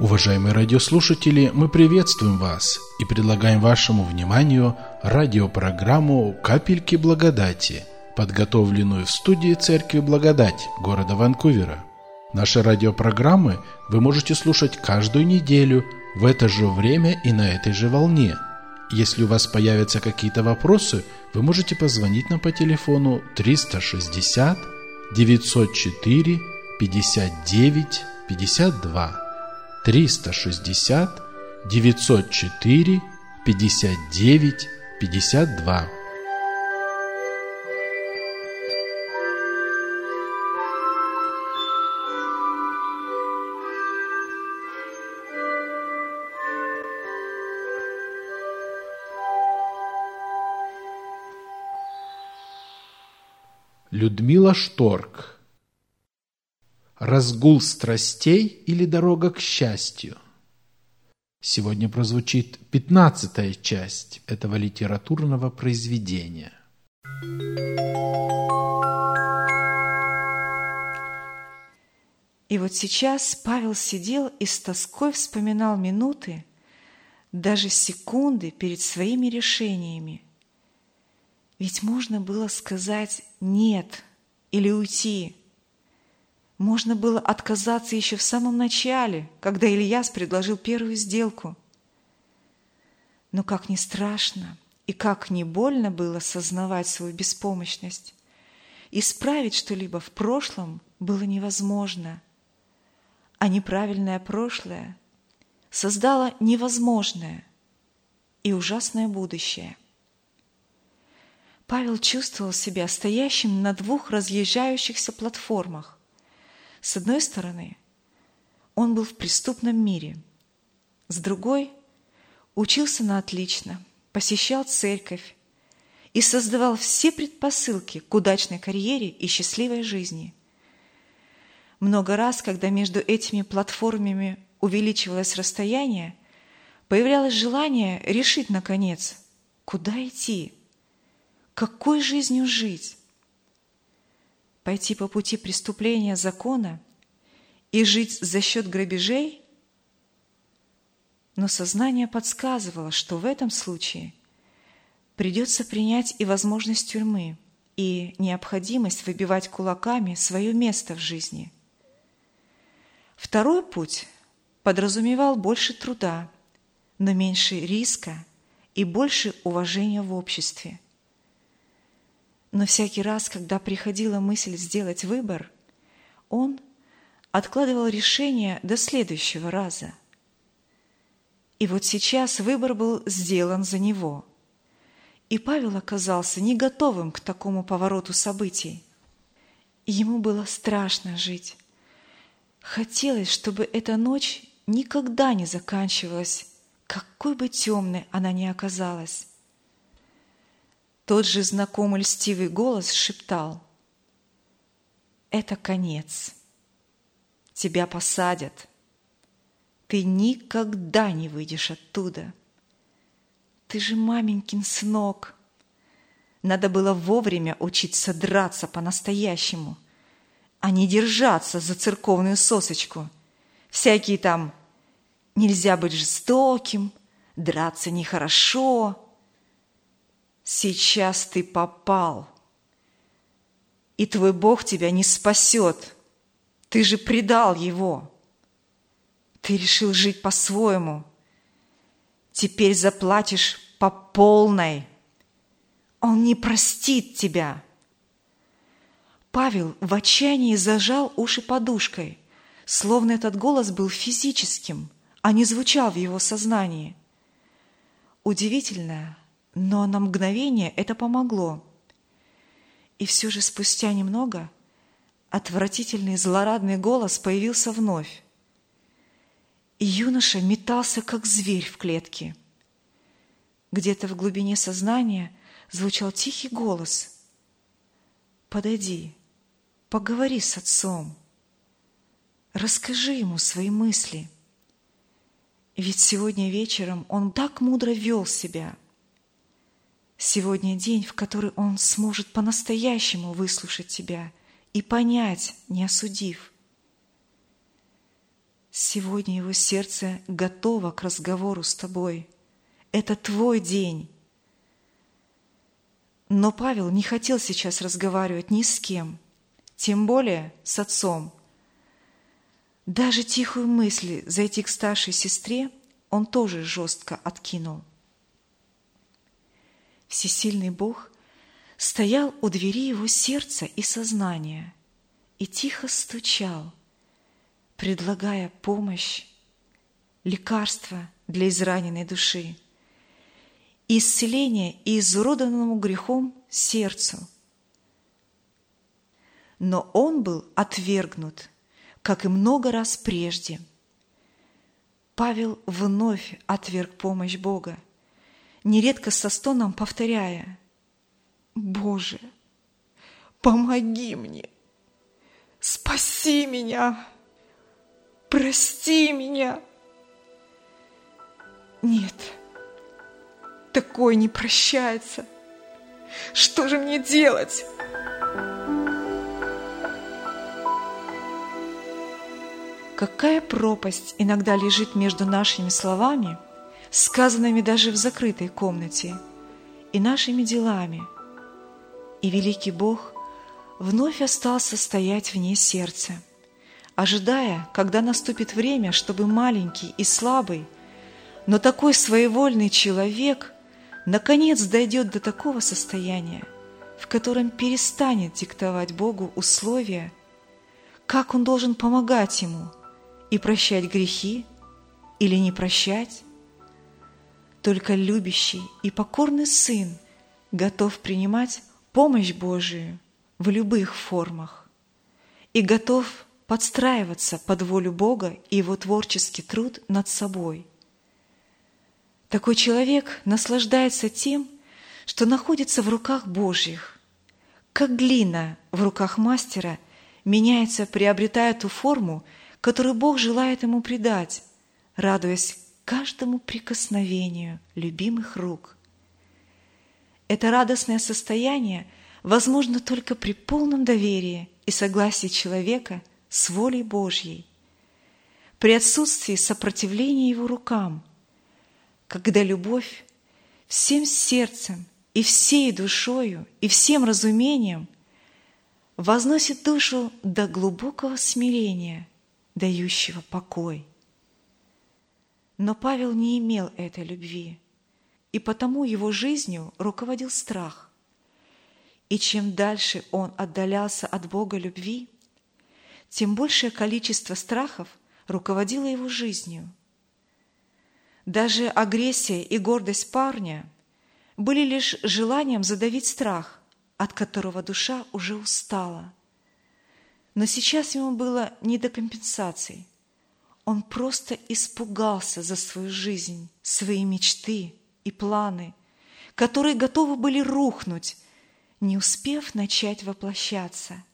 Уважаемые радиослушатели, мы приветствуем вас и предлагаем вашему вниманию радиопрограмму «Капельки благодати», подготовленную в студии Церкви Благодать города Ванкувера. Наши радиопрограммы вы можете слушать каждую неделю в это же время и на этой же волне. Если у вас появятся какие-то вопросы, вы можете позвонить нам по телефону 360 904 59 52. 360 904 59 52. Людмила Шторк. Разгул страстей или дорога к счастью? Сегодня прозвучит 15-я часть этого литературного произведения. И вот сейчас Павел сидел и с тоской вспоминал минуты, даже секунды перед своими решениями. Ведь можно было сказать «нет» или уйти. Можно было отказаться еще в самом начале, когда Ильяс предложил первую сделку. Но как ни страшно и как ни больно было сознавать свою беспомощность, исправить что-либо в прошлом было невозможно, а неправильное прошлое создало невозможное и ужасное будущее. Павел чувствовал себя стоящим на двух разъезжающихся платформах. С одной стороны, он был в преступном мире. С другой, учился на отлично, посещал церковь и создавал все предпосылки к удачной карьере и счастливой жизни. Много раз, когда между этими платформами увеличивалось расстояние, появлялось желание решить, наконец, куда идти, какой жизнью жить. Пойти по пути преступления закона и жить за счет грабежей? Но сознание подсказывало, что в этом случае придется принять и возможность тюрьмы, и необходимость выбивать кулаками свое место в жизни. Второй путь подразумевал больше труда, но меньше риска и больше уважения в обществе. Но всякий раз, когда приходила мысль сделать выбор, он откладывал решение до следующего раза. И вот сейчас выбор был сделан за него. И Павел оказался не готовым к такому повороту событий. Ему было страшно жить. Хотелось, чтобы эта ночь никогда не заканчивалась, какой бы темной она ни оказалась. Тот же знакомый льстивый голос шептал: «Это конец. Тебя посадят. Ты никогда не выйдешь оттуда. Ты же маменькин сынок. Надо было вовремя учиться драться по-настоящему, а не держаться за церковную сосочку. Всякие там «нельзя быть жестоким», «драться нехорошо». Сейчас ты попал, и твой Бог тебя не спасет. Ты же предал Его. Ты решил жить по-своему. Теперь заплатишь по полной. Он не простит тебя». Павел в отчаянии зажал уши подушкой, словно этот голос был физическим, а не звучал в его сознании. Удивительно, но на мгновение это помогло. И все же спустя немного отвратительный злорадный голос появился вновь. И юноша метался, как зверь в клетке. Где-то в глубине сознания звучал тихий голос: «Подойди, поговори с отцом, расскажи ему свои мысли». Ведь сегодня вечером он так мудро вел себя. Сегодня день, в который он сможет по-настоящему выслушать тебя и понять, не осудив. Сегодня его сердце готово к разговору с тобой. Это твой день. Но Павел не хотел сейчас разговаривать ни с кем, тем более с отцом. Даже тихую мысль зайти к старшей сестре он тоже жестко откинул. Всесильный Бог стоял у двери его сердца и сознания и тихо стучал, предлагая помощь, лекарство для израненной души, исцеление изуродованному грехом сердцу. Но он был отвергнут, как и много раз прежде. Павел вновь отверг помощь Бога, нередко со стоном повторяя: «Боже, помоги мне, спаси меня, прости меня». Нет, такое не прощается. Что же мне делать? Какая пропасть иногда лежит между нашими словами, сказанными даже в закрытой комнате, и нашими делами. И великий Бог вновь остался стоять вне сердца, ожидая, когда наступит время, чтобы маленький и слабый, но такой своевольный человек наконец дойдет до такого состояния, в котором перестанет диктовать Богу условия, как он должен помогать ему и прощать грехи или не прощать. Только любящий и покорный сын готов принимать помощь Божию в любых формах и готов подстраиваться под волю Бога и его творческий труд над собой. Такой человек наслаждается тем, что находится в руках Божьих, как глина в руках мастера меняется, приобретая ту форму, которую Бог желает ему придать, радуясь каждому прикосновению любимых рук. Это радостное состояние возможно только при полном доверии и согласии человека с волей Божьей, при отсутствии сопротивления его рукам, когда любовь всем сердцем и всей душою и всем разумением возносит душу до глубокого смирения, дающего покой. Но Павел не имел этой любви, и потому его жизнью руководил страх. И чем дальше он отдалялся от Бога любви, тем большее количество страхов руководило его жизнью. Даже агрессия и гордость парня были лишь желанием задавить страх, от которого душа уже устала. Но сейчас ему было не до компенсаций. Он просто испугался за свою жизнь, свои мечты и планы, которые готовы были рухнуть, не успев начать воплощаться.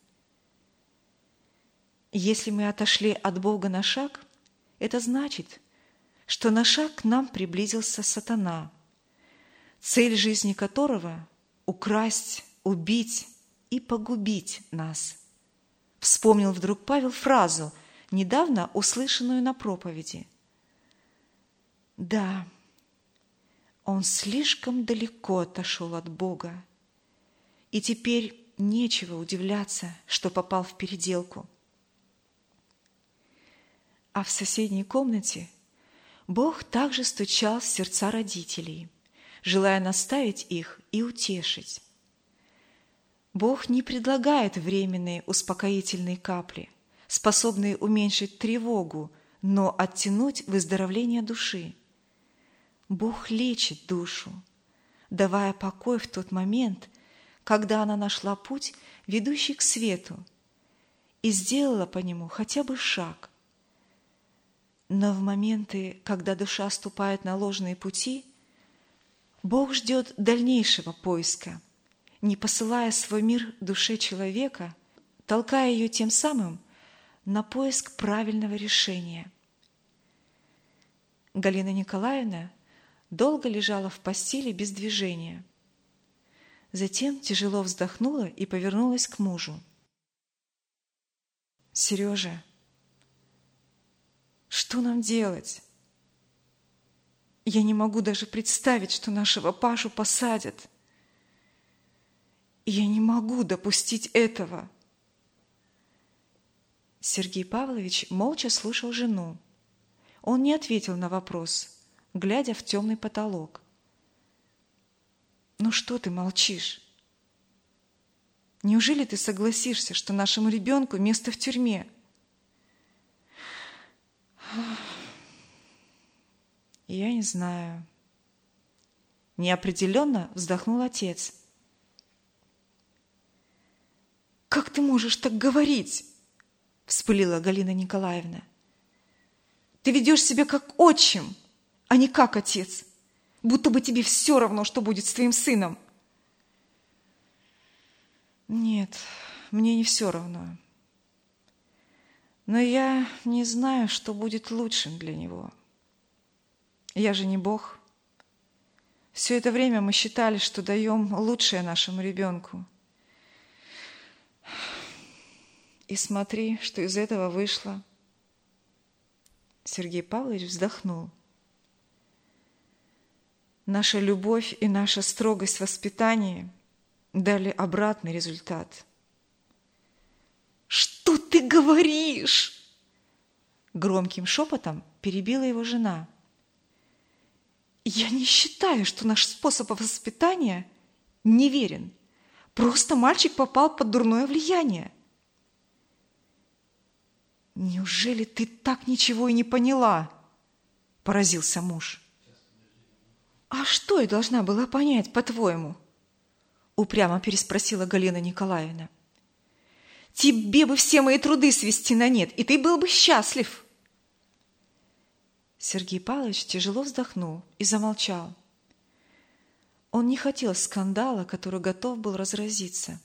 Если мы отошли от Бога на шаг, это значит, что на шаг к нам приблизился сатана, цель жизни которого – украсть, убить и погубить нас. Вспомнил вдруг Павел фразу, недавно услышанную на проповеди. Да, он слишком далеко отошел от Бога, и теперь нечего удивляться, что попал в переделку. А в соседней комнате Бог также стучал в сердца родителей, желая наставить их и утешить. Бог не предлагает временные успокоительные капли, способные уменьшить тревогу, но оттянуть выздоровление души. Бог лечит душу, давая покой в тот момент, когда она нашла путь, ведущий к свету, и сделала по нему хотя бы шаг. Но в моменты, когда душа ступает на ложные пути, Бог ждет дальнейшего поиска, не посылая свой мир душе человека, толкая ее тем самым на поиск правильного решения. Галина Николаевна долго лежала в постели без движения. Затем тяжело вздохнула и повернулась к мужу. «Сережа, Что нам делать? Я не могу даже представить, что нашего Пашу посадят. Я не могу допустить этого. Сергей Павлович молча слушал жену. Он не ответил на вопрос, глядя в темный потолок. «Ну что ты молчишь? Неужели ты согласишься, что нашему ребенку место в тюрьме?» «Я не знаю». Неопределенно вздохнул отец. «Как ты можешь так говорить?» – вспылила Галина Николаевна. «Ты ведешь себя как отчим, а не как отец, будто бы тебе все равно, что будет с твоим сыном». «Нет, мне не все равно. Но я не знаю, что будет лучшим для него. Я же не Бог. Все это время мы считали, что даем лучшее нашему ребенку. И смотри, что из этого вышло». Сергей Павлович вздохнул. Наша любовь и наша строгость в воспитании дали обратный результат. «Что ты говоришь?» Громким шепотом перебила его жена. «Я не считаю, что наш способ воспитания неверен. Просто мальчик попал под дурное влияние». «Неужели ты так ничего и не поняла?» – поразился муж. «А что я должна была понять, по-твоему?» – упрямо переспросила Галина Николаевна. «Тебе бы все мои труды свести на нет, и ты был бы счастлив!» Сергей Павлович тяжело вздохнул и замолчал. Он не хотел скандала, который готов был разразиться.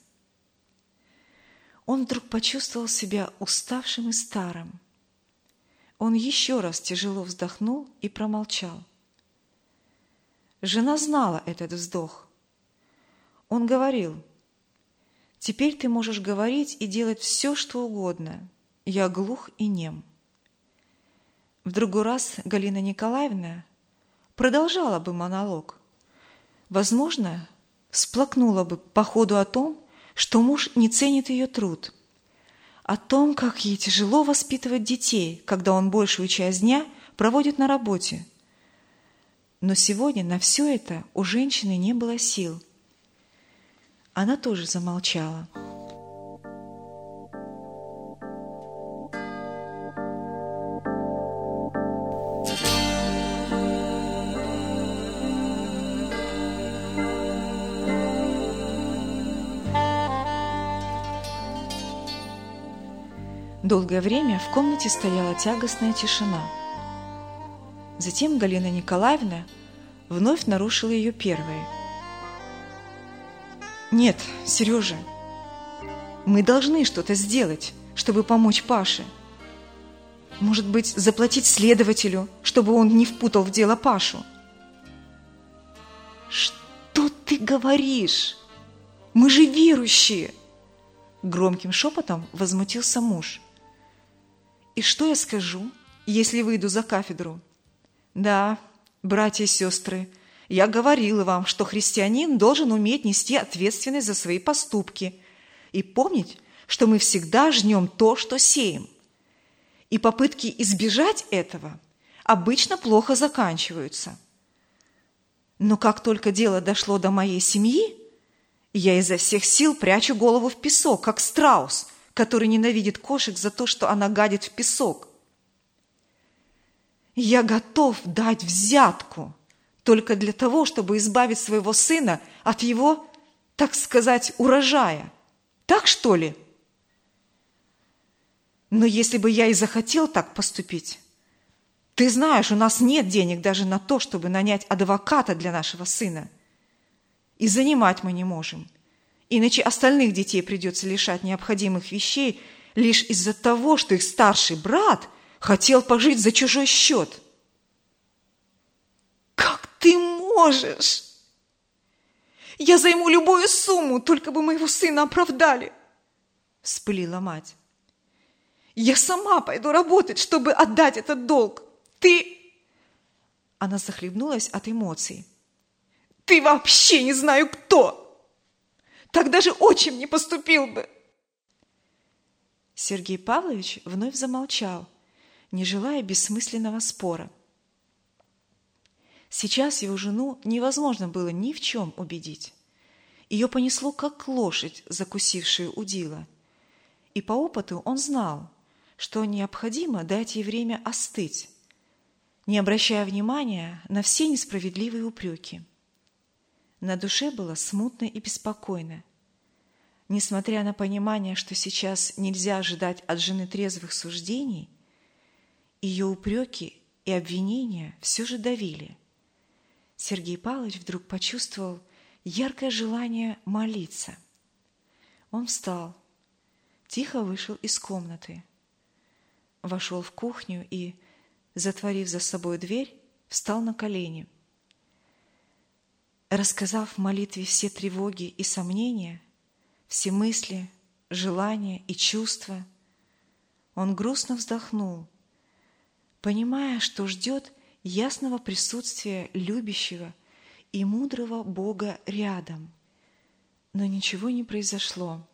Он вдруг почувствовал себя уставшим и старым. Он еще раз тяжело вздохнул и промолчал. Жена знала этот вздох. Он говорил: «Теперь ты можешь говорить и делать все, что угодно. Я глух и нем». В другой раз Галина Николаевна продолжала бы монолог. Возможно, всплакнула бы по ходу о том, что муж не ценит ее труд, о том, как ей тяжело воспитывать детей, когда он большую часть дня проводит на работе. Но сегодня на все это у женщины не было сил. Она тоже замолчала. Долгое время в комнате стояла тягостная тишина. Затем Галина Николаевна вновь нарушила ее первой. «Нет, Сережа, мы должны что-то сделать, чтобы помочь Паше. Может быть, заплатить следователю, чтобы он не впутал в дело Пашу?» «Что ты говоришь? Мы же верующие!» Громким шепотом возмутился муж. «И что я скажу, если выйду за кафедру? Да, братья и сестры, я говорила вам, что христианин должен уметь нести ответственность за свои поступки и помнить, что мы всегда жнем то, что сеем. И попытки избежать этого обычно плохо заканчиваются. Но как только дело дошло до моей семьи, я изо всех сил прячу голову в песок, как страус, который ненавидит кошек за то, что она гадит в песок. Я готов дать взятку только для того, чтобы избавить своего сына от его, так сказать, урожая. Так, что ли? Но если бы я и захотел так поступить, ты знаешь, у нас нет денег даже на то, чтобы нанять адвоката для нашего сына. И занимать мы не можем. Иначе остальных детей придется лишать необходимых вещей лишь из-за того, что их старший брат хотел пожить за чужой счет. «Как ты можешь? Я займу любую сумму, только бы моего сына оправдали!» – вспылила мать. Я сама пойду работать, чтобы отдать этот долг. Ты...» Она захлебнулась от эмоций. «Ты вообще не знаю кто! Так даже отчим не поступил бы!» Сергей Павлович вновь замолчал, не желая бессмысленного спора. Сейчас его жену невозможно было ни в чем убедить. Ее понесло, как лошадь, закусившую удила. И по опыту он знал, что необходимо дать ей время остыть, не обращая внимания на все несправедливые упреки. На душе было смутно и беспокойно. Несмотря на понимание, что сейчас нельзя ожидать от жены трезвых суждений, ее упреки и обвинения все же давили. Сергей Павлович вдруг почувствовал яркое желание молиться. Он встал, тихо вышел из комнаты, вошел в кухню и, затворив за собой дверь, встал на колени. Рассказав в молитве все тревоги и сомнения, все мысли, желания и чувства, он грустно вздохнул, понимая, что ждет ясного присутствия любящего и мудрого Бога рядом, но ничего не произошло.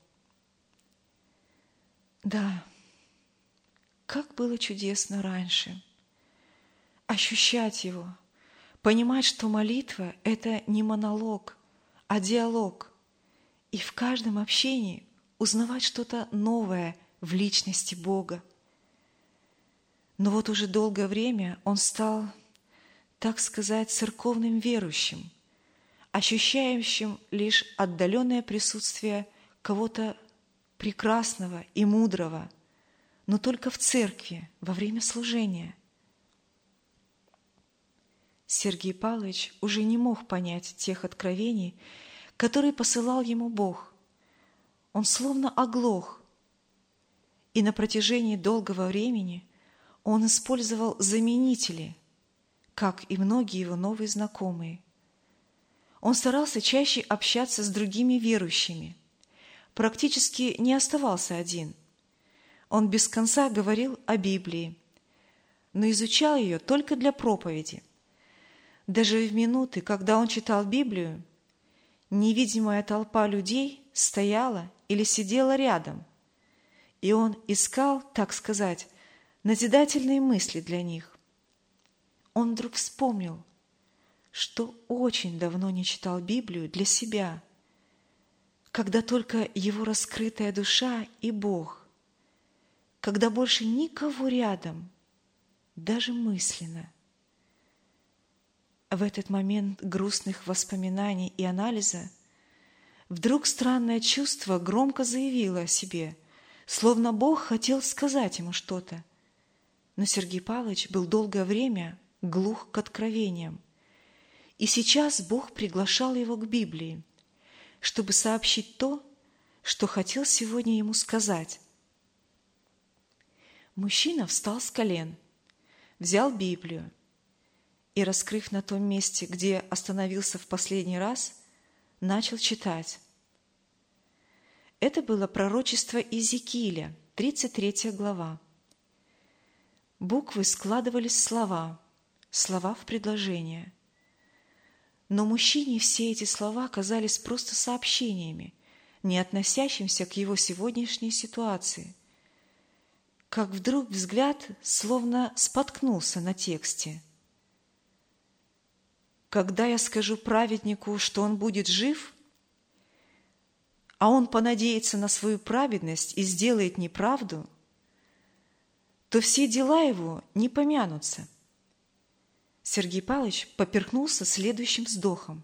Да, как было чудесно раньше ощущать Его, понимать, что молитва – это не монолог, а диалог, и в каждом общении узнавать что-то новое в личности Бога. Но вот уже долгое время он стал, так сказать, церковным верующим, ощущающим лишь отдаленное присутствие кого-то прекрасного и мудрого, но только в церкви, во время служения. Сергей Павлович уже не мог понять тех откровений, которые посылал ему Бог. Он словно оглох, и на протяжении долгого времени он использовал заменители, как и многие его новые знакомые. Он старался чаще общаться с другими верующими, практически не оставался один. Он без конца говорил о Библии, но изучал ее только для проповеди. Даже в минуты, когда он читал Библию, невидимая толпа людей стояла или сидела рядом, и он искал, так сказать, назидательные мысли для них. Он вдруг вспомнил, что очень давно не читал Библию для себя, когда только его раскрытая душа и Бог, когда больше никого рядом, даже мысленно. В этот момент грустных воспоминаний и анализа вдруг странное чувство громко заявило о себе, словно Бог хотел сказать ему что-то. Но Сергей Павлович был долгое время глух к откровениям. И сейчас Бог приглашал его к Библии, чтобы сообщить то, что хотел сегодня ему сказать. Мужчина встал с колен, взял Библию и, раскрыв на том месте, где остановился в последний раз, начал читать. Это было пророчество Иезекииля, 33 глава. Буквы складывались в слова в предложения. Но мужчине все эти слова казались просто сообщениями, не относящимся к его сегодняшней ситуации. Как вдруг взгляд словно споткнулся на тексте. «Когда я скажу праведнику, что он будет жив, а он понадеется на свою праведность и сделает неправду, то все дела его не помянутся». Сергей Павлович поперхнулся следующим вздохом.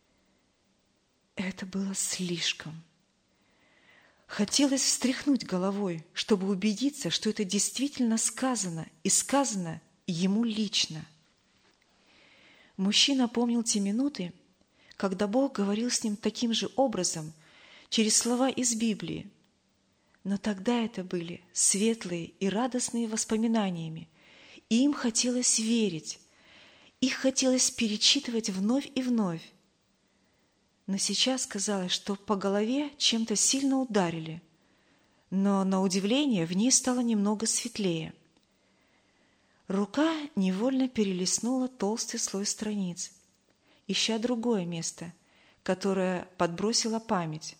Это было слишком. Хотелось встряхнуть головой, чтобы убедиться, что это действительно сказано, и сказано ему лично. Мужчина помнил те минуты, когда Бог говорил с ним таким же образом, через слова из Библии. Но тогда это были светлые и радостные воспоминаниями, и им хотелось верить, их хотелось перечитывать вновь и вновь. Но сейчас казалось, что по голове чем-то сильно ударили. но, на удивление, в ней стало немного светлее. Рука невольно перелистнула толстый слой страниц, ища другое место, которое подбросила память.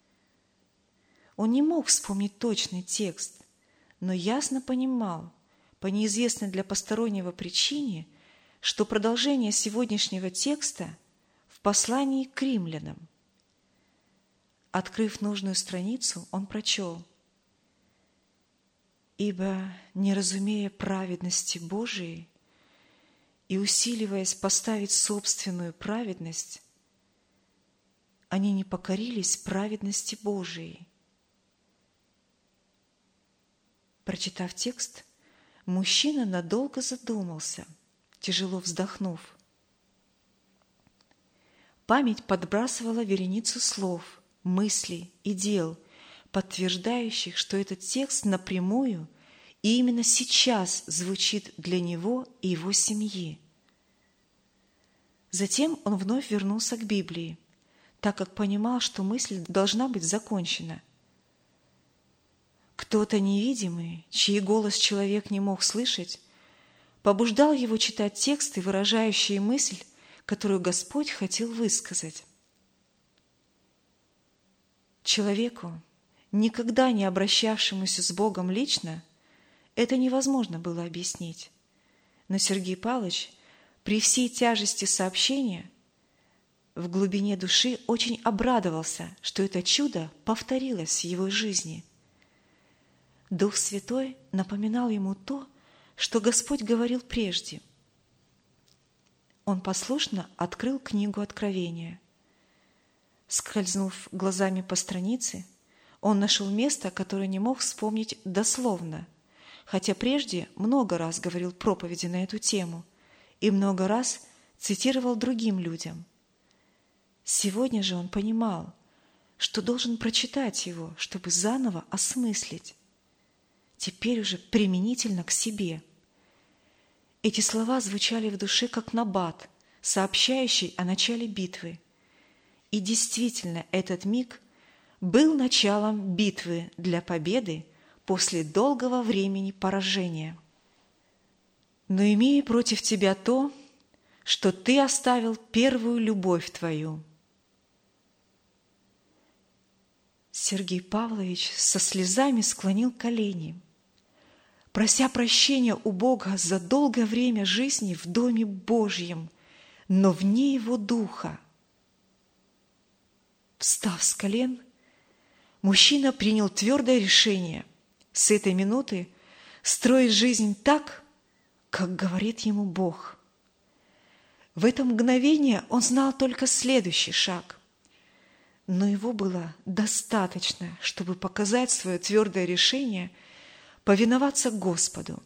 Он не мог вспомнить точный текст, но ясно понимал, по неизвестной для постороннего причине, что продолжение сегодняшнего текста в послании к римлянам. Открыв нужную страницу, он прочел: «Ибо, не разумея праведности Божией и усиливаясь поставить собственную праведность, они не покорились праведности Божией». Прочитав текст, мужчина надолго задумался, тяжело вздохнув. Память подбрасывала вереницу слов, мыслей и дел, подтверждающих, что этот текст напрямую и именно сейчас звучит для него и его семьи. Затем он вновь вернулся к Библии, так как понимал, что мысль должна быть закончена. Кто-то невидимый, чей голос человек не мог слышать, побуждал его читать тексты, выражающие мысль, которую Господь хотел высказать. Человеку, никогда не обращавшемуся с Богом лично, это невозможно было объяснить. Но Сергей Павлович при всей тяжести сообщения в глубине души очень обрадовался, что это чудо повторилось в его жизни. Дух Святой напоминал ему то, что Господь говорил прежде. Он послушно открыл книгу Откровения. Скользнув глазами по странице, он нашел место, которое не мог вспомнить дословно, хотя прежде много раз говорил проповеди на эту тему и много раз цитировал другим людям. Сегодня же он понимал, что должен прочитать его, чтобы заново осмыслить, теперь уже применительно к себе. Эти слова звучали в душе как набат, сообщающий о начале битвы. И действительно, этот миг был началом битвы для победы после долгого времени поражения. «Но имею против тебя то, что ты оставил первую любовь твою». Сергей Павлович со слезами склонил колени, прося прощения у Бога за долгое время жизни в Доме Божьем, но вне Его Духа. Встав с колен, мужчина принял твердое решение с этой минуты строить жизнь так, как говорит ему Бог. В это мгновение он знал только следующий шаг, но его было достаточно, чтобы показать свое твердое решение повиноваться Господу.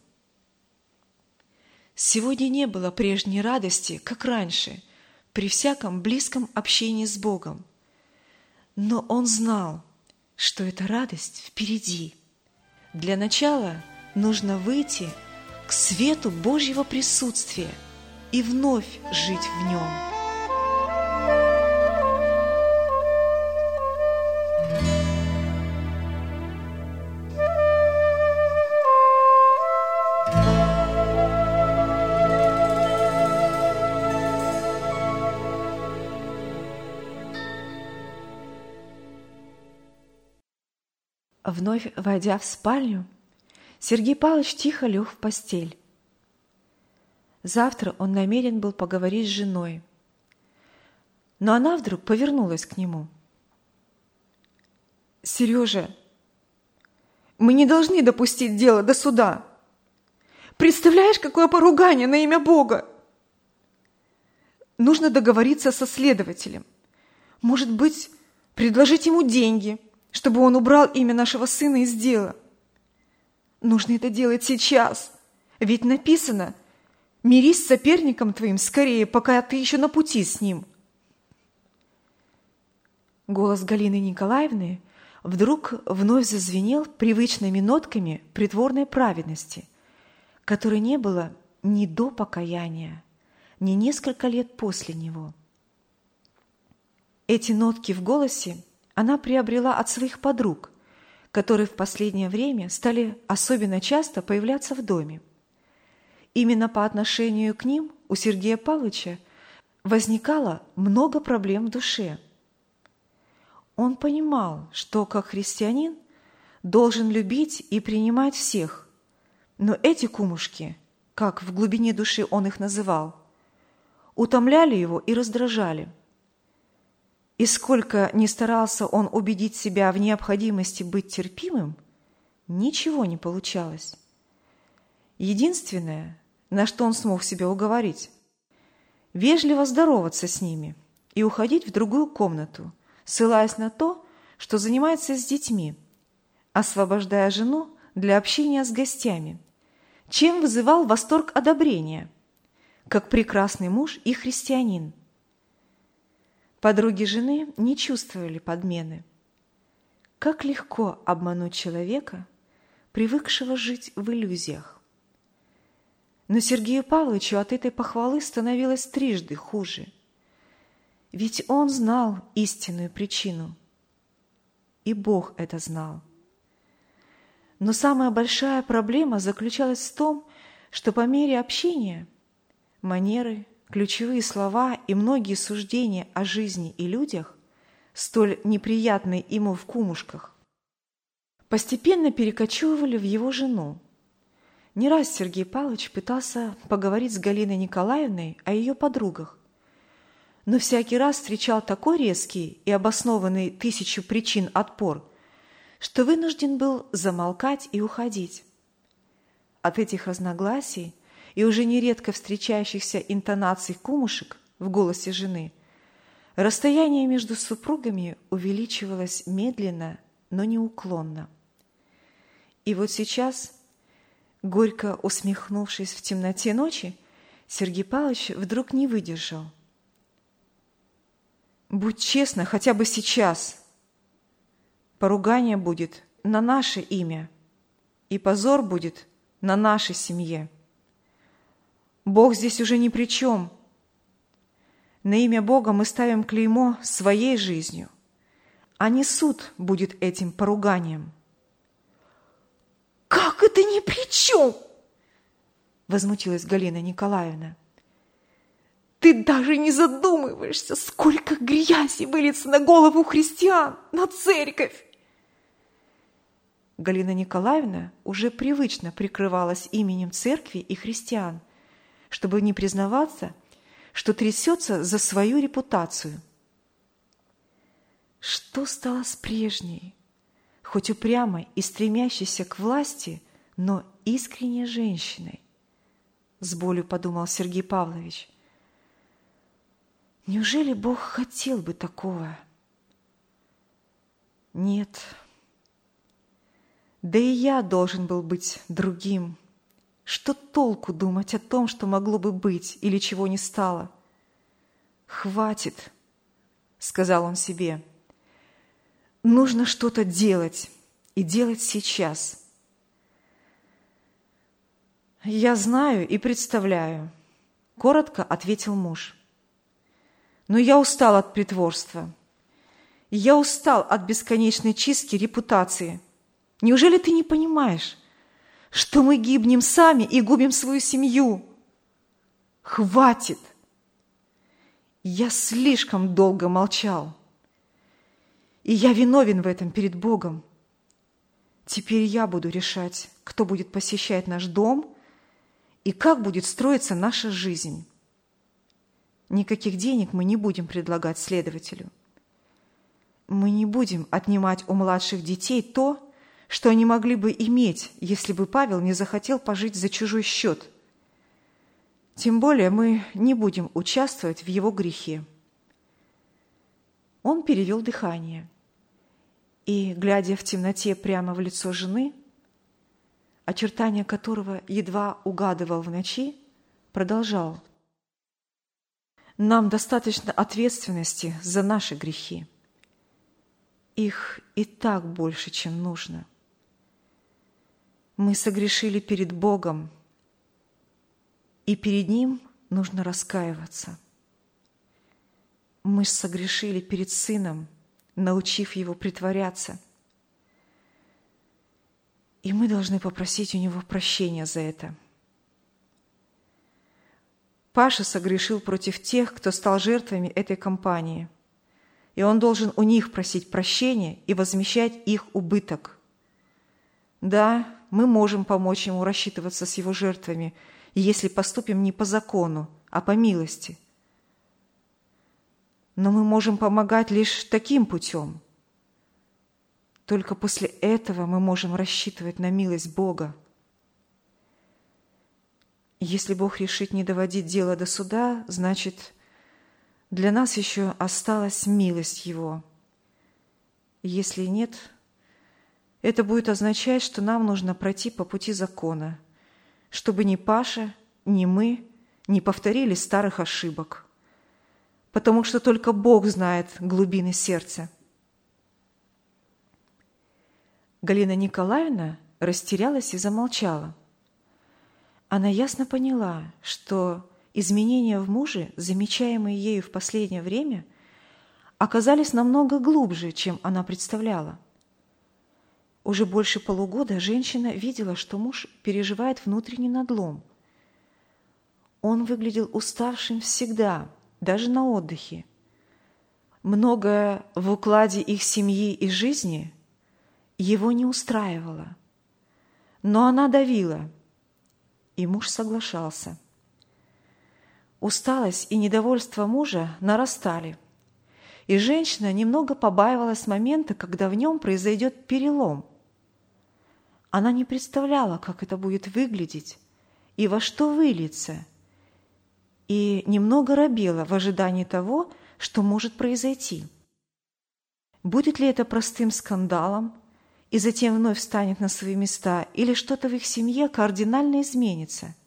Сегодня не было прежней радости, как раньше, при всяком близком общении с Богом. Но он знал, что эта радость впереди. Для начала нужно выйти к свету Божьего присутствия и вновь жить в нем. Вновь войдя в спальню, Сергей Павлович тихо лег в постель. Завтра он намерен был поговорить с женой, но она вдруг повернулась к нему. «Сережа, мы не должны допустить дело до суда. Представляешь, какое поругание на имя Бога! Нужно договориться со следователем. Может быть, предложить ему деньги, чтобы он убрал имя нашего сына из дела. Нужно это делать сейчас, ведь написано: «Мирись с соперником твоим скорее, пока ты еще на пути с ним». Голос Галины Николаевны вдруг вновь зазвенел привычными нотками притворной праведности, которой не было ни до покаяния, ни несколько лет после него. Эти нотки в голосе она приобрела от своих подруг, которые в последнее время стали особенно часто появляться в доме. Именно по отношению к ним у Сергея Павловича возникало много проблем в душе. Он понимал, что как христианин должен любить и принимать всех, но эти кумушки, как в глубине души он их называл, утомляли его и раздражали. И сколько ни старался он убедить себя в необходимости быть терпимым, ничего не получалось. Единственное, на что он смог себя уговорить, вежливо здороваться с ними и уходить в другую комнату, ссылаясь на то, что занимается с детьми, освобождая жену для общения с гостями, чем вызывал восторг одобрения, как прекрасный муж и христианин. Подруги жены не чувствовали подмены. Как легко обмануть человека, привыкшего жить в иллюзиях. Но Сергею Павловичу от этой похвалы становилось трижды хуже. Ведь он знал истинную причину. И Бог это знал. Но самая большая проблема заключалась в том, что по мере общения манеры, ключевые слова и многие суждения о жизни и людях, столь неприятные ему в кумушках, постепенно перекочевывали в его жену. Не раз Сергей Павлович пытался поговорить с Галиной Николаевной о ее подругах, но всякий раз встречал такой резкий и обоснованный тысячу причин отпор, что вынужден был замолкать и уходить. От этих разногласий и уже нередко встречающихся интонаций кумушек в голосе жены расстояние между супругами увеличивалось медленно, но неуклонно. И вот сейчас, горько усмехнувшись в темноте ночи, Сергей Павлович вдруг не выдержал. «Будь честна хотя бы сейчас. Поругание будет на наше имя, и позор будет на нашей семье. Бог здесь уже ни при чем. На имя Бога мы ставим клеймо своей жизнью, а не суд будет этим поруганием». «Как это ни при чем?» – возмутилась Галина Николаевна. «Ты даже не задумываешься, сколько грязи выльется на голову христиан, на церковь!» Галина Николаевна уже привычно прикрывалась именем церкви и христиан, чтобы не признаваться, что трясется за свою репутацию. Что стало с прежней, хоть упрямой и стремящейся к власти, но искренней женщиной? С болью подумал Сергей Павлович. Неужели Бог хотел бы такого? Нет. Да и я должен был быть другим. Что толку думать о том, что могло бы быть или чего не стало? «Хватит», — сказал он себе. «Нужно что-то делать, и делать сейчас». «Я знаю и представляю», — коротко ответил муж. «Но я устал от притворства. Я устал от бесконечной чистки репутации. Неужели ты не понимаешь, что мы гибнем сами и губим свою семью? Хватит! Я слишком долго молчал, и я виновен в этом перед Богом. Теперь я буду решать, кто будет посещать наш дом и как будет строиться наша жизнь. Никаких денег мы не будем предлагать следователю. Мы не будем отнимать у младших детей то, что они могли бы иметь, если бы Павел не захотел пожить за чужой счет. Тем более мы не будем участвовать в его грехе». Он перевел дыхание и, глядя в темноте прямо в лицо жены, очертания которого едва угадывал в ночи, продолжал. «Нам достаточно ответственности за наши грехи. Их и так больше, чем нужно. Мы согрешили перед Богом, и перед Ним нужно раскаиваться. Мы согрешили перед Сыном, научив Его притворяться. И мы должны попросить у Него прощения за это. Паша согрешил против тех, кто стал жертвами этой кампании. И он должен у них просить прощения и возмещать их убыток. Да, мы можем помочь ему рассчитываться с его жертвами, если поступим не по закону, а по милости. Но мы можем помогать лишь таким путем. Только после этого мы можем рассчитывать на милость Бога. Если Бог решит не доводить дело до суда, значит, для нас еще осталась милость Его. Если нет, это будет означать, что нам нужно пройти по пути закона, чтобы ни Паша, ни мы не повторили старых ошибок, потому что только Бог знает глубины сердца. Галина Николаевна растерялась и замолчала. Она ясно поняла, что изменения в муже, замечаемые ею в последнее время, оказались намного глубже, чем она представляла. Уже больше полугода женщина видела, что муж переживает внутренний надлом. Он выглядел уставшим всегда, даже на отдыхе. Многое в укладе их семьи и жизни его не устраивало. Но она давила, и муж соглашался. Усталость и недовольство мужа нарастали, и женщина немного побаивалась момента, когда в нем произойдет перелом. Она не представляла, как это будет выглядеть и во что выльется, и немного робела в ожидании того, что может произойти. Будет ли это простым скандалом, и затем вновь встанет на свои места, или что-то в их семье кардинально изменится?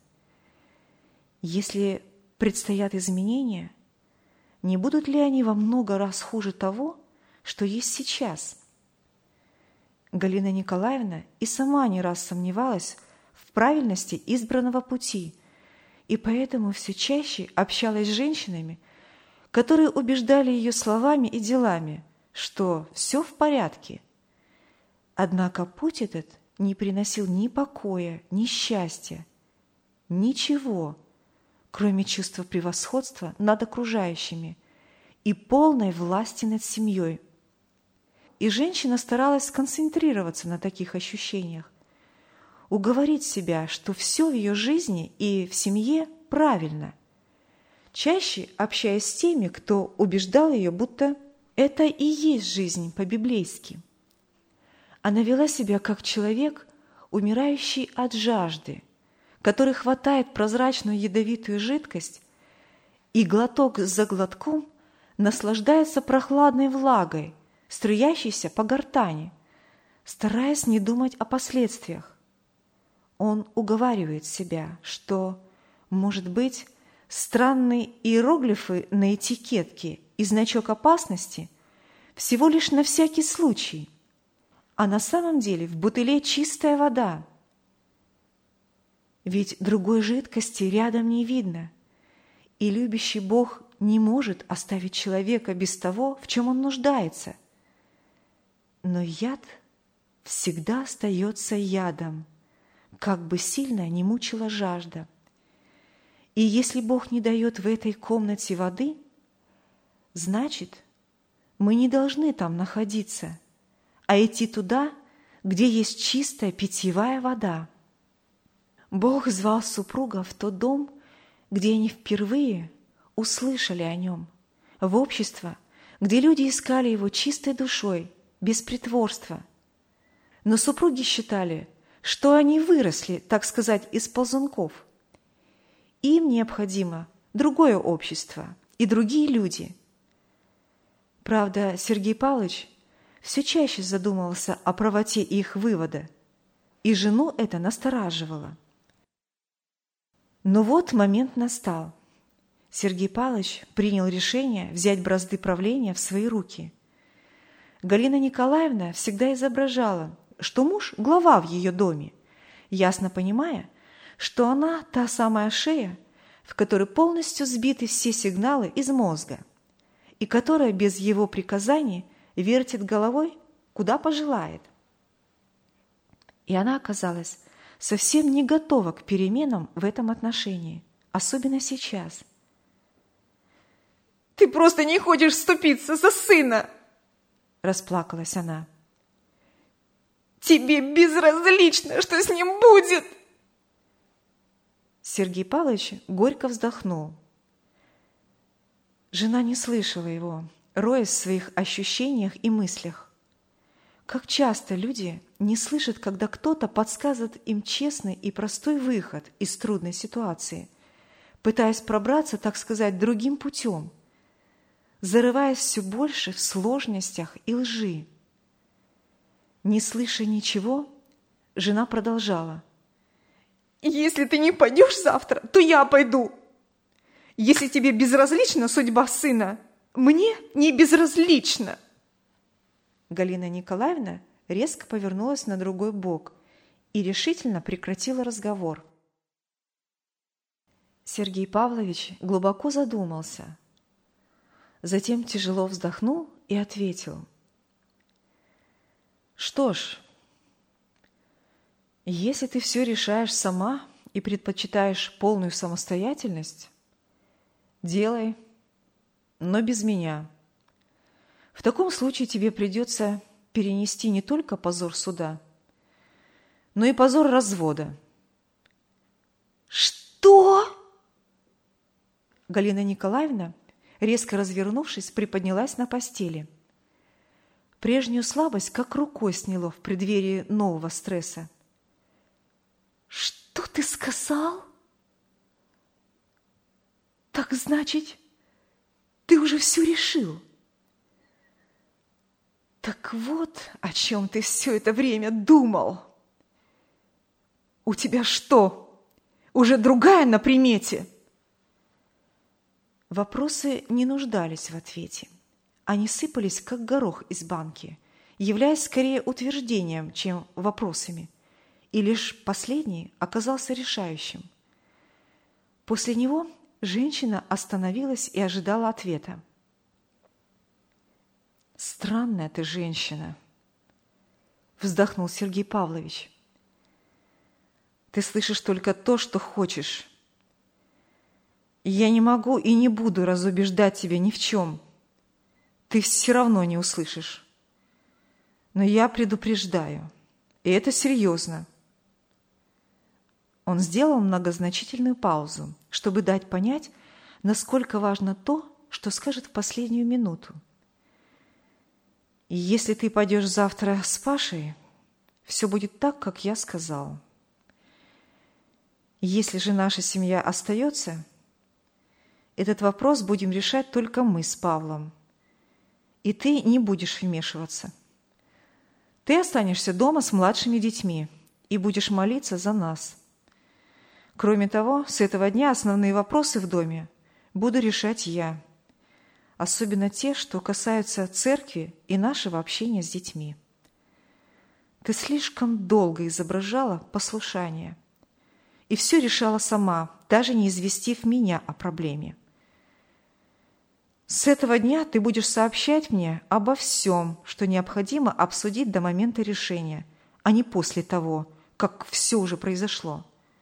Если предстоят изменения, не будут ли они во много раз хуже того, что есть сейчас? Галина Николаевна и сама не раз сомневалась в правильности избранного пути, и поэтому все чаще общалась с женщинами, которые убеждали ее словами и делами, что все в порядке. Однако путь этот не приносил ни покоя, ни счастья, ничего, кроме чувства превосходства над окружающими и полной власти над семьей. И женщина старалась сконцентрироваться на таких ощущениях, уговорить себя, что все в ее жизни и в семье правильно, чаще общаясь с теми, кто убеждал ее, будто это и есть жизнь по-библейски. Она вела себя как человек, умирающий от жажды, который хватает прозрачную ядовитую жидкость и глоток за глотком наслаждается прохладной влагой, струящейся по гортани, стараясь не думать о последствиях. Он уговаривает себя, что, может быть, странные иероглифы на этикетке и значок опасности всего лишь на всякий случай, а на самом деле в бутыле чистая вода. Ведь другой жидкости рядом не видно, и любящий Бог не может оставить человека без того, в чем он нуждается. Но яд всегда остается ядом, как бы сильно ни мучила жажда. И если Бог не дает в этой комнате воды, значит, мы не должны там находиться, а идти туда, где есть чистая питьевая вода. Бог звал супруга в тот дом, где они впервые услышали о нем, в общество, где люди искали его чистой душой, без притворства. Но супруги считали, что они выросли, так сказать, из ползунков. Им необходимо другое общество и другие люди. Правда, Сергей Павлович все чаще задумывался о правоте их вывода, и жену это настораживало. Но вот момент настал. Сергей Павлович принял решение взять бразды правления в свои руки. Галина Николаевна всегда изображала, что муж – глава в ее доме, ясно понимая, что она – та самая шея, в которой полностью сбиты все сигналы из мозга, и которая без его приказаний вертит головой, куда пожелает. И она оказалась совсем не готова к переменам в этом отношении, особенно сейчас. «Ты просто не хочешь вступиться за сына!» – расплакалась она. «Тебе безразлично, что с ним будет!» Сергей Павлович горько вздохнул. Жена не слышала его, роясь в своих ощущениях и мыслях. Как часто люди не слышат, когда кто-то подсказывает им честный и простой выход из трудной ситуации, пытаясь пробраться, так сказать, другим путем, зарываясь все больше в сложностях и лжи. Не слыша ничего, жена продолжала. «Если ты не пойдешь завтра, то я пойду. Если тебе безразлична судьба сына, мне не безразлична». Галина Николаевна резко повернулась на другой бок и решительно прекратила разговор. Сергей Павлович глубоко задумался. Затем тяжело вздохнул и ответил. «Что ж, если ты все решаешь сама и предпочитаешь полную самостоятельность, делай, но без меня. В таком случае тебе придется перенести не только позор суда, но и позор развода». «Что?» Галина Николаевна, резко развернувшись, приподнялась на постели. Прежнюю слабость как рукой сняло в преддверии нового стресса. «Что ты сказал? Так значит, ты уже все решил? Так вот, о чем ты все это время думал. У тебя что, уже другая на примете?» Вопросы не нуждались в ответе. Они сыпались, как горох из банки, являясь скорее утверждением, чем вопросами. И лишь последний оказался решающим. После него женщина остановилась и ожидала ответа. «Странная ты женщина», – вздохнул Сергей Павлович. «Ты слышишь только то, что хочешь. Я не могу и не буду разубеждать тебя ни в чем. Ты все равно не услышишь. Но я предупреждаю, и это серьезно». Он сделал многозначительную паузу, чтобы дать понять, насколько важно то, что скажет в последнюю минуту. «Если ты пойдешь завтра с Пашей, все будет так, как я сказал. Если же наша семья остается, этот вопрос будем решать только мы с Павлом, и ты не будешь вмешиваться. Ты останешься дома с младшими детьми и будешь молиться за нас. Кроме того, с этого дня основные вопросы в доме буду решать я, особенно те, что касаются церкви и нашего общения с детьми. Ты слишком долго изображала послушание и все решала сама, даже не известив меня о проблеме. С этого дня ты будешь сообщать мне обо всем, что необходимо обсудить до момента решения, а не после того, как все уже произошло.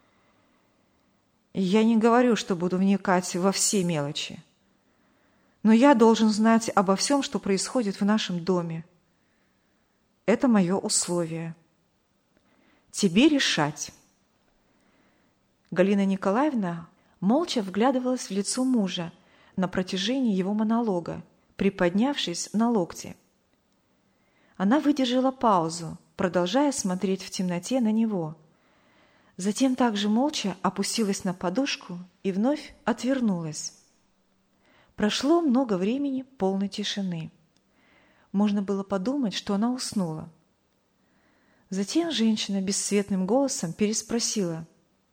Я не говорю, что буду вникать во все мелочи, но я должен знать обо всем, что происходит в нашем доме. Это мое условие. Тебе решать». Галина Николаевна молча вглядывалась в лицо мужа на протяжении его монолога, приподнявшись на локте. Она выдержала паузу, продолжая смотреть в темноте на него. Затем также молча опустилась на подушку и вновь отвернулась. Прошло много времени полной тишины. Можно было подумать, что она уснула. Затем женщина бесцветным голосом переспросила: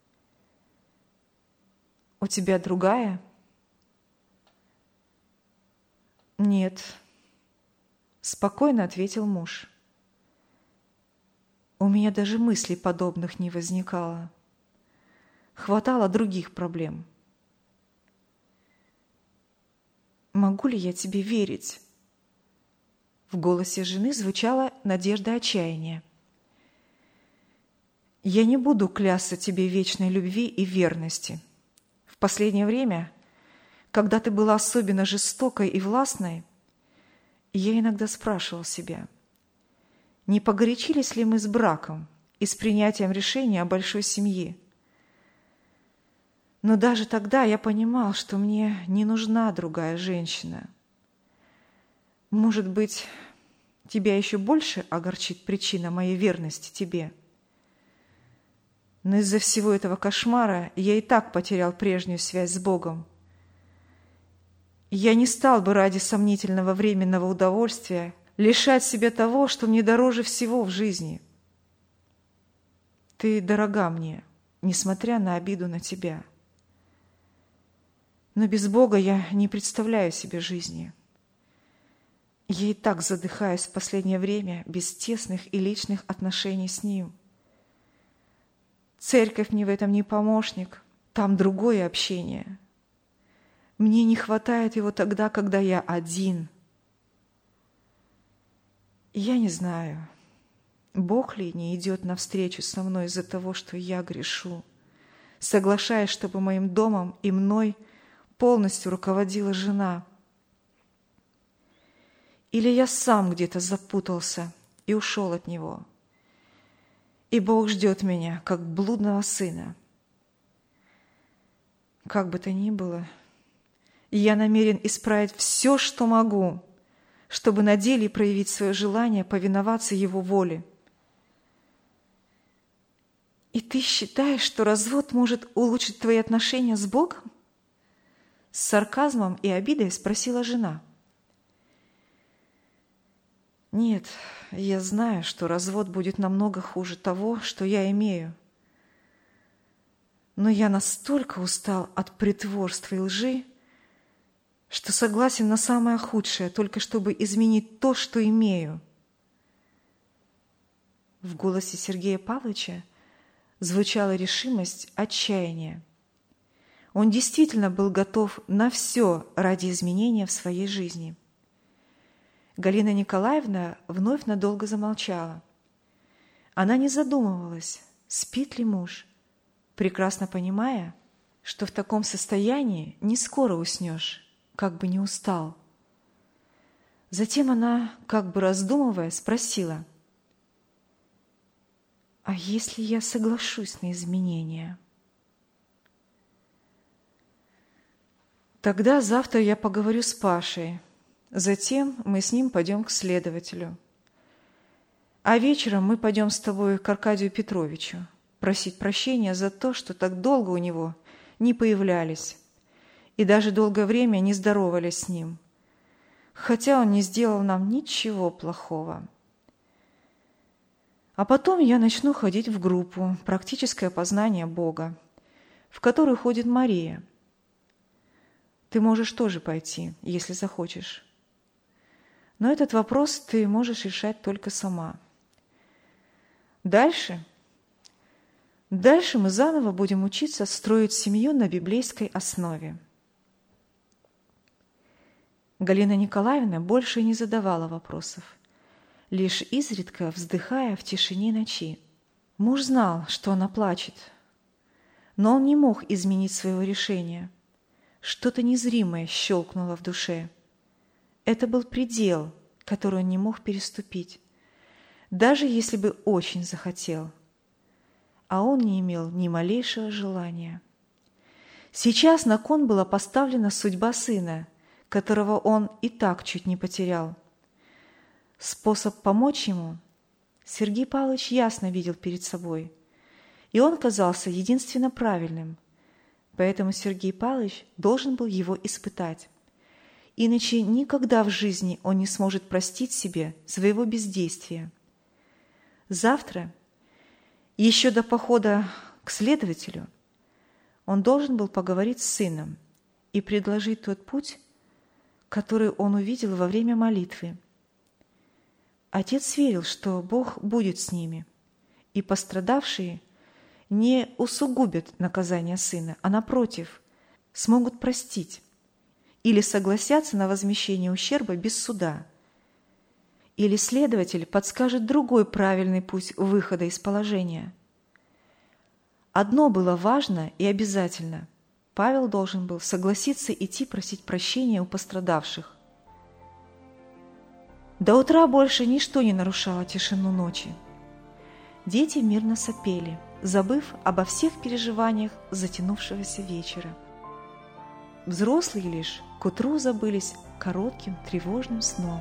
«У тебя другая?» «Нет», – спокойно ответил муж. «У меня даже мыслей подобных не возникало. Хватало других проблем. Могу ли я тебе верить?» В голосе жены звучала надежда отчаяния. Я не буду клясться тебе вечной любви и верности. В последнее время, когда ты была особенно жестокой и властной, я иногда спрашивал себя, не погорячились ли мы с браком и с принятием решения о большой семье. Но даже тогда я понимал, что мне не нужна другая женщина. Может быть, тебя еще больше огорчит причина моей верности тебе. Но из-за всего этого кошмара я и так потерял прежнюю связь с Богом. Я не стал бы ради сомнительного временного удовольствия лишать себя того, что мне дороже всего в жизни. Ты дорога мне, несмотря на обиду на тебя. Но без Бога я не представляю себе жизни. Я и так задыхаюсь в последнее время без тесных и личных отношений с Ним. Церковь мне в этом не помощник, там другое общение. Мне не хватает Его тогда, когда я один. Я не знаю, Бог ли не идет навстречу со мной из-за того, что я грешу, соглашаясь, чтобы моим домом и мной полностью руководила жена. Или я сам где-то запутался и ушел от Него, и Бог ждет меня, как блудного сына. Как бы то ни было, я намерен исправить все, что могу, чтобы на деле проявить свое желание повиноваться Его воле. И ты считаешь, что развод может улучшить твои отношения с Богом? С сарказмом и обидой спросила жена. Нет, я знаю, что развод будет намного хуже того, что я имею. Но я настолько устал от притворства и лжи, что согласен на самое худшее, только чтобы изменить то, что имею. В голосе Сергея Павловича звучала решимость, отчаяние. Он действительно был готов на все ради изменения в своей жизни. Галина Николаевна вновь надолго замолчала. Она не задумывалась, спит ли муж, прекрасно понимая, что в таком состоянии не скоро уснешь, как бы не устал. Затем она, как бы раздумывая, спросила: «А если я соглашусь на изменения?» «Тогда завтра я поговорю с Пашей. Затем мы с ним пойдем к следователю. А вечером мы пойдем с тобой к Аркадию Петровичу просить прощения за то, что так долго у него не появлялись и даже долгое время не здоровались с ним, хотя он не сделал нам ничего плохого. А потом я начну ходить в группу «Практическое познание Бога», в которую ходит Мария. Ты можешь тоже пойти, если захочешь. Но этот вопрос ты можешь решать только сама. Дальше мы заново будем учиться строить семью на библейской основе. Галина Николаевна больше не задавала вопросов, лишь изредка вздыхая в тишине ночи. Муж знал, что она плачет, но он не мог изменить своего решения. Что-то незримое щелкнуло в душе. Это был предел, который он не мог переступить, даже если бы очень захотел. А он не имел ни малейшего желания. Сейчас на кон была поставлена судьба сына, которого он и так чуть не потерял. Способ помочь ему Сергей Павлович ясно видел перед собой, и он казался единственно правильным, поэтому Сергей Павлович должен был его испытать. Иначе никогда в жизни он не сможет простить себе своего бездействия. Завтра, еще до похода к следователю, он должен был поговорить с сыном и предложить тот путь, который он увидел во время молитвы. Отец верил, что Бог будет с ними, и пострадавшие не усугубят наказание сына, а напротив, смогут простить или согласятся на возмещение ущерба без суда. Или следователь подскажет другой правильный путь выхода из положения. Одно было важно и обязательно. Павел должен был согласиться идти просить прощения у пострадавших. До утра больше ничто не нарушало тишину ночи. Дети мирно сопели, забыв обо всех переживаниях затянувшегося вечера. Взрослые лишь к утру забылись коротким тревожным сном.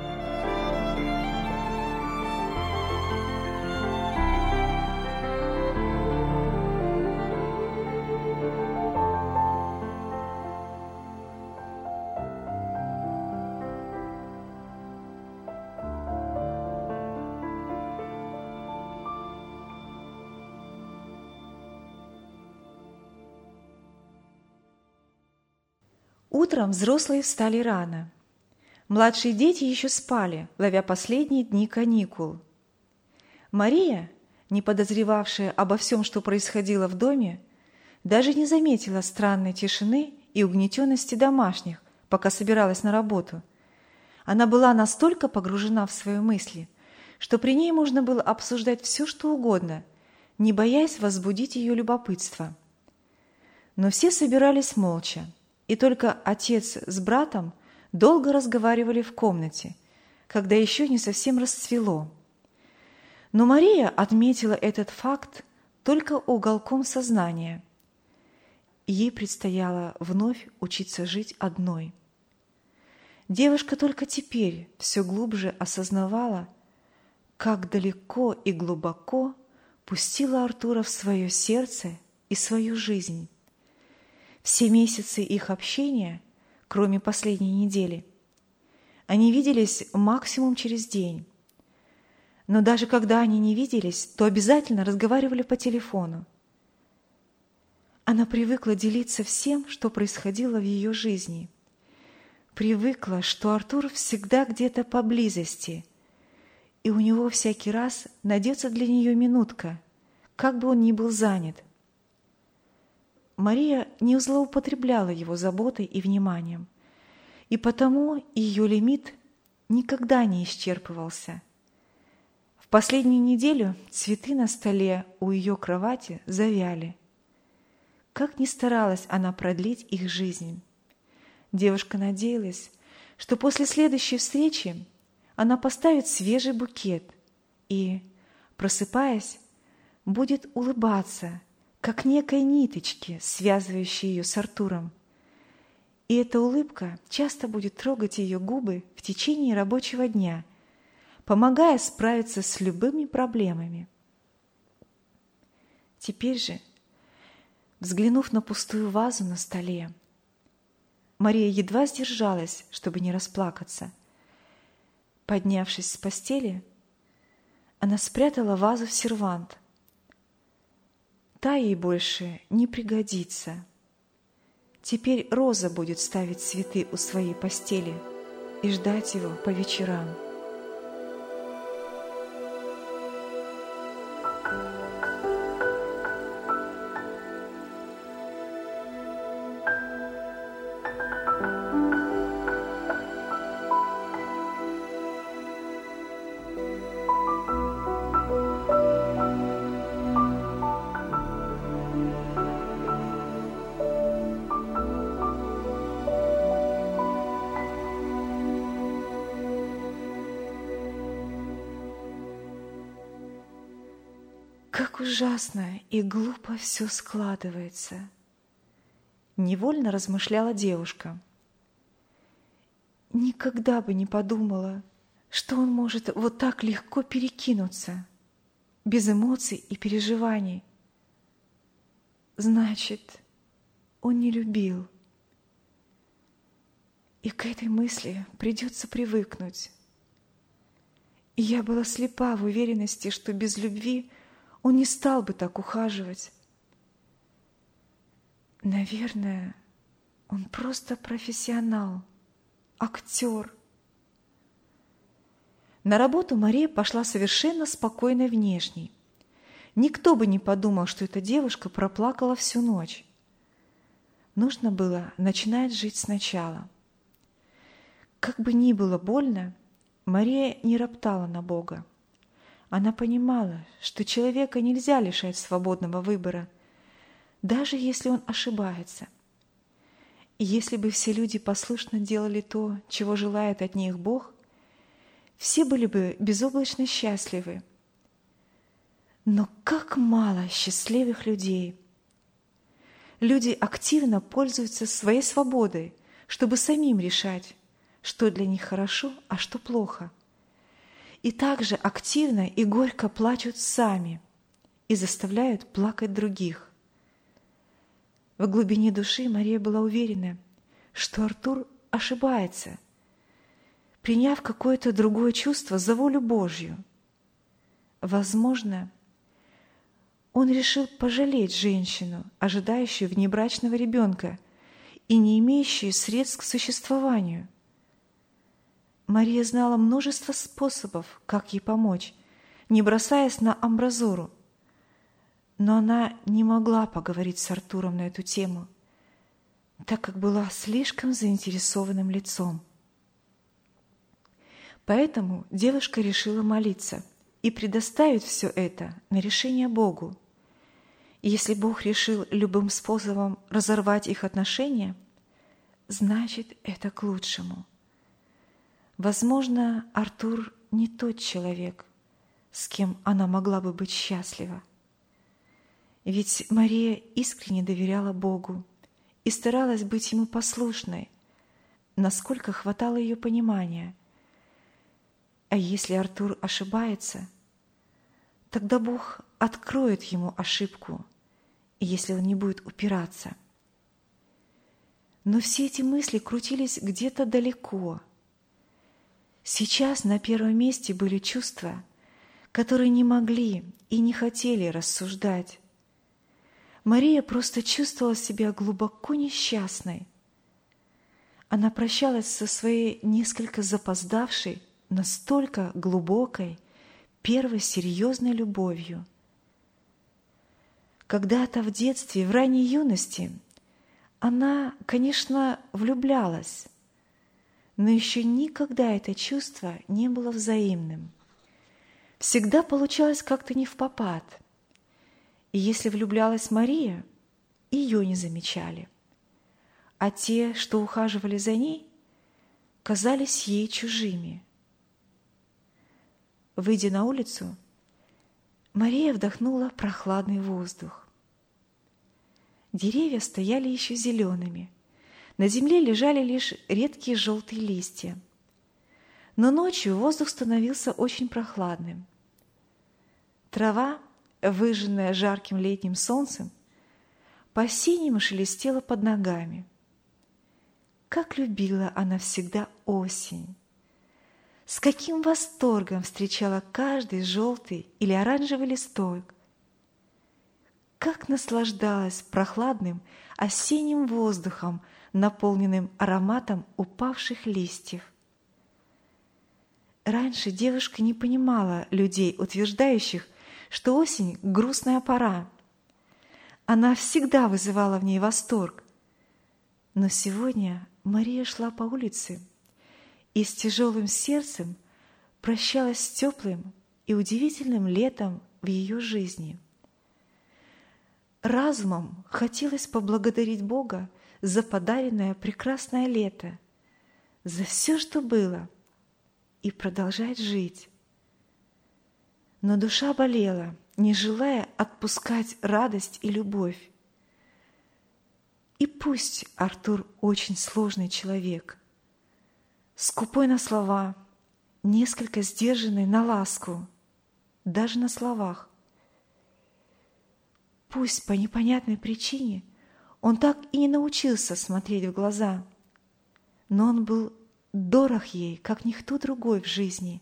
Утром взрослые встали рано. Младшие дети еще спали, ловя последние дни каникул. Мария, не подозревавшая обо всем, что происходило в доме, даже не заметила странной тишины и угнетенности домашних, пока собиралась на работу. Она была настолько погружена в свои мысли, что при ней можно было обсуждать все, что угодно, не боясь возбудить ее любопытство. Но все собирались молча. И только отец с братом долго разговаривали в комнате, когда еще не совсем расцвело. Но Мария отметила этот факт только уголком сознания. Ей предстояло вновь учиться жить одной. Девушка только теперь все глубже осознавала, как далеко и глубоко пустила Артура в свое сердце и свою жизнь. Все месяцы их общения, кроме последней недели, они виделись максимум через день. Но даже когда они не виделись, то обязательно разговаривали по телефону. Она привыкла делиться всем, что происходило в ее жизни. Привыкла, что Артур всегда где-то поблизости, и у него всякий раз найдется для нее минутка, как бы он ни был занят. Мария не злоупотребляла его заботой и вниманием, и потому ее лимит никогда не исчерпывался. В последнюю неделю цветы на столе у ее кровати завяли. Как ни старалась она продлить их жизнь, девушка надеялась, что после следующей встречи она поставит свежий букет и, просыпаясь, будет улыбаться, как некой ниточке, связывающей ее с Артуром. И эта улыбка часто будет трогать ее губы в течение рабочего дня, помогая справиться с любыми проблемами. Теперь же, взглянув на пустую вазу на столе, Мария едва сдержалась, чтобы не расплакаться. Поднявшись с постели, она спрятала вазу в сервант. Та ей больше не пригодится. Теперь Роза будет ставить цветы у своей постели и ждать его по вечерам. Как ужасно и глупо все складывается, невольно размышляла девушка. Никогда бы не подумала, что он может вот так легко перекинуться, без эмоций и переживаний. Значит, он не любил. И к этой мысли придется привыкнуть. И я была слепа в уверенности, что без любви он не стал бы так ухаживать. Наверное, он просто профессионал, актер. На работу Мария пошла совершенно спокойной внешней. Никто бы не подумал, что эта девушка проплакала всю ночь. Нужно было начинать жить сначала. Как бы ни было больно, Мария не роптала на Бога. Она понимала, что человека нельзя лишать свободного выбора, даже если он ошибается. И если бы все люди послушно делали то, чего желает от них Бог, все были бы безоблачно счастливы. Но как мало счастливых людей! Люди активно пользуются своей свободой, чтобы самим решать, что для них хорошо, а что плохо. И также активно и горько плачут сами и заставляют плакать других. В глубине души Мария была уверена, что Артур ошибается, приняв какое-то другое чувство за волю Божью. Возможно, он решил пожалеть женщину, ожидающую внебрачного ребенка и не имеющую средств к существованию. Мария знала множество способов, как ей помочь, не бросаясь на амбразуру. Но она не могла поговорить с Артуром на эту тему, так как была слишком заинтересованным лицом. Поэтому девушка решила молиться и предоставить все это на решение Богу. И если Бог решил любым способом разорвать их отношения, значит, это к лучшему. Возможно, Артур не тот человек, с кем она могла бы быть счастлива. Ведь Мария искренне доверяла Богу и старалась быть Ему послушной, насколько хватало ее понимания. А если Артур ошибается, тогда Бог откроет ему ошибку, если он не будет упираться. Но все эти мысли крутились где-то далеко. Сейчас на первом месте были чувства, которые не могли и не хотели рассуждать. Мария просто чувствовала себя глубоко несчастной. Она прощалась со своей несколько запоздавшей, настолько глубокой, первой серьезной любовью. Когда-то в детстве, в ранней юности, она, конечно, влюблялась, но еще никогда это чувство не было взаимным. Всегда получалось как-то невпопад. И если влюблялась Мария, ее не замечали. А те, что ухаживали за ней, казались ей чужими. Выйдя на улицу, Мария вдохнула прохладный воздух. Деревья стояли еще зелеными, на земле лежали лишь редкие желтые листья. Но ночью воздух становился очень прохладным. Трава, выжженная жарким летним солнцем, по-синему шелестела под ногами. Как любила она всегда осень! С каким восторгом встречала каждый желтый или оранжевый листок! Как наслаждалась прохладным осенним воздухом, наполненным ароматом упавших листьев! Раньше девушка не понимала людей, утверждающих, что осень — грустная пора. Она всегда вызывала в ней восторг. Но сегодня Мария шла по улице и с тяжелым сердцем прощалась с теплым и удивительным летом в ее жизни. Разумом хотелось поблагодарить Бога за подаренное прекрасное лето, за все, что было, и продолжать жить. Но душа болела, не желая отпускать радость и любовь. И пусть Артур очень сложный человек, скупой на слова, несколько сдержанный на ласку, даже на словах. Пусть по непонятной причине он так и не научился смотреть в глаза, но он был дорог ей, как никто другой в жизни.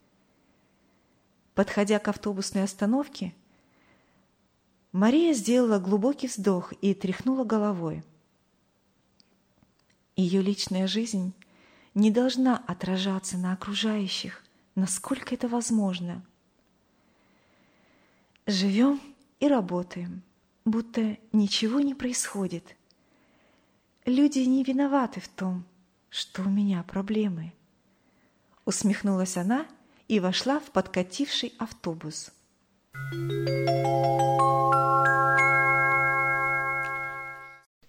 Подходя к автобусной остановке, Мария сделала глубокий вздох и тряхнула головой. Ее личная жизнь не должна отражаться на окружающих, насколько это возможно. Живем и работаем, будто ничего не происходит. Люди не виноваты в том, что у меня проблемы. Усмехнулась она и вошла в подкативший автобус.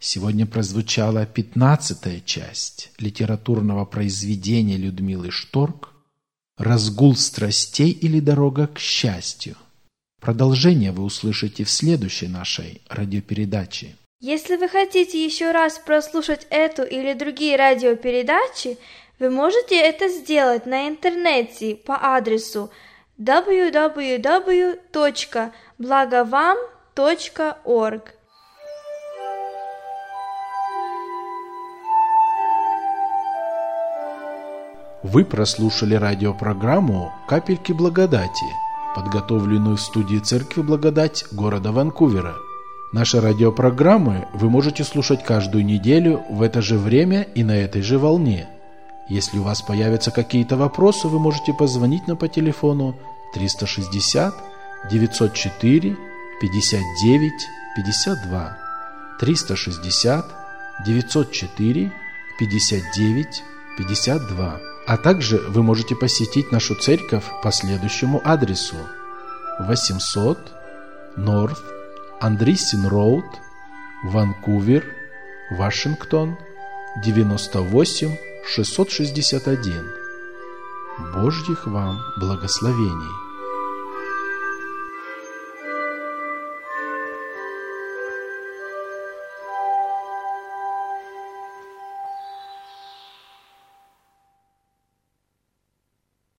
Сегодня прозвучала 15-я часть литературного произведения Людмилы Шторк «Разгул страстей или дорога к счастью». Продолжение вы услышите в следующей нашей радиопередаче. Если вы хотите еще раз прослушать эту или другие радиопередачи, вы можете это сделать на интернете по адресу www.blagovam.org. Вы прослушали радиопрограмму «Капельки благодати», подготовленную в студии Церкви Благодать города Ванкувера. Наши радиопрограммы вы можете слушать каждую неделю в это же время и на этой же волне. Если у вас появятся какие-то вопросы, вы можете позвонить нам по телефону 360 904 59 52 360 904 59 52. А также вы можете посетить нашу церковь по следующему адресу: 800 North Andreessen Road, Ванкувер, Вашингтон, 98661. Божьих вам благословений!